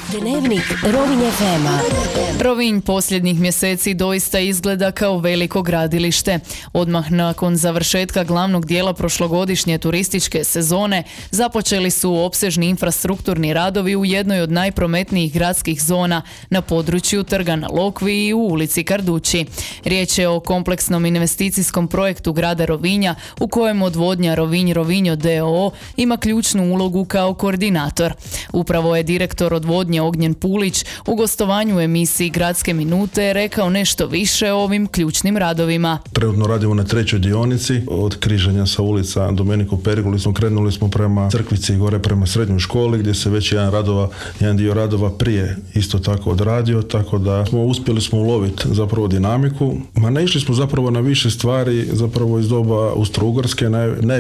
Dnevnik Rovinj FM-a. Rovinj posljednjih mjeseci doista izgleda kao veliko gradilište. Odmah nakon završetka glavnog dijela prošlogodišnje turističke sezone započeli su opsežni infrastrukturni radovi u jednoj od najprometnijih gradskih zona na području Trga na Lokvi i u ulici Kardući. Riječ je o kompleksnom investicijskom projektu grada Rovinja u kojem odvodnja Rovinj d.o.o. ima ključnu ulogu kao koordinator. Upravo je direktor odvodnje Ognjen Pulić u gostovanju u emisiji Gradske minute rekao nešto više o ovim ključnim radovima. Trenutno radimo na trećoj dionici od križanja sa ulica Domeniku Perguli. Krenuli smo prema Crkvici i gore prema srednjoj školi gdje se već jedan dio radova prije isto tako odradio, tako da uspjeli smo uloviti zapravo dinamiku. Naišli smo zapravo na više stvari zapravo iz doba Austro-Ugarske.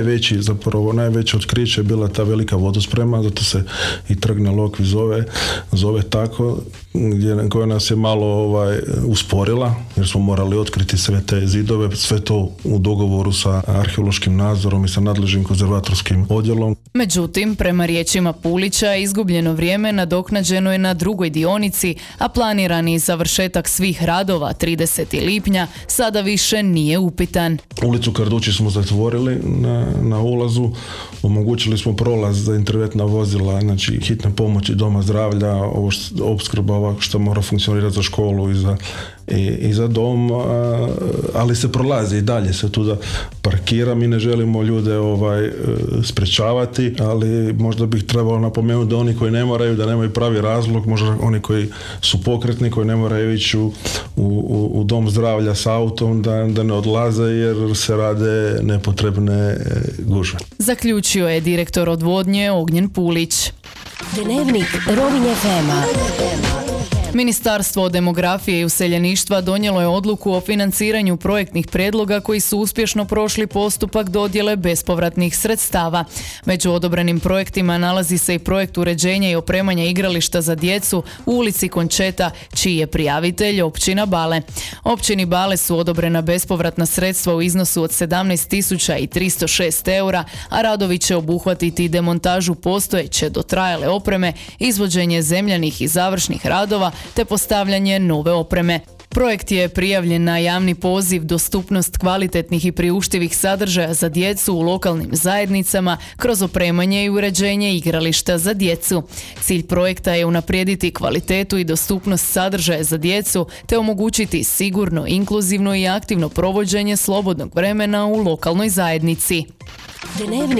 Najveće otkriće je bila ta velika vodosprema, zato se i Trg na Lokvi zove tako, koja nas je malo usporila, jer smo morali otkriti sve te zidove, sve to u dogovoru sa arheološkim nadzorom i sa nadležnim konzervatorskim odjelom. Međutim, prema riječima Pulića, izgubljeno vrijeme nadoknađeno je na drugoj dionici, a planirani završetak svih radova 30. lipnja sada više nije upitan. Ulicu Kardući smo zatvorili na ulazu, omogućili smo prolaz za interventna vozila, znači hitne pomoći doma zdravlja, opskrba ovako što mora funkcionirati za školu i za dom, ali se prolazi i dalje se tu da parkira. Mi ne želimo ljude sprečavati, ali možda bih trebalo napomenuti da oni koji ne moraju, da nemaju pravi razlog, možda oni koji su pokretni, koji ne moraju ići u dom zdravlja s autom, da ne odlaze jer se rade nepotrebne gužve. Zaključio je direktor odvodnje Ognjen Pulić. Dnevnik Rovinj FM-a. Ministarstvo demografije i useljeništva donijelo je odluku o financiranju projektnih prijedloga koji su uspješno prošli postupak dodjele bespovratnih sredstava. Među odobrenim projektima nalazi se i projekt uređenja i opremanja igrališta za djecu u ulici Končeta, čiji je prijavitelj općina Bale. Općini Bale su odobrena bespovratna sredstva u iznosu od 17.306 eura, a radovi će obuhvatiti demontažu postojeće dotrajale opreme, izvođenje zemljanih i završnih radova te postavljanje nove opreme. Projekt je prijavljen na javni poziv dostupnost kvalitetnih i priuštivih sadržaja za djecu u lokalnim zajednicama kroz opremanje i uređenje igrališta za djecu. Cilj projekta je unaprijediti kvalitetu i dostupnost sadržaja za djecu te omogućiti sigurno, inkluzivno i aktivno provođenje slobodnog vremena u lokalnoj zajednici.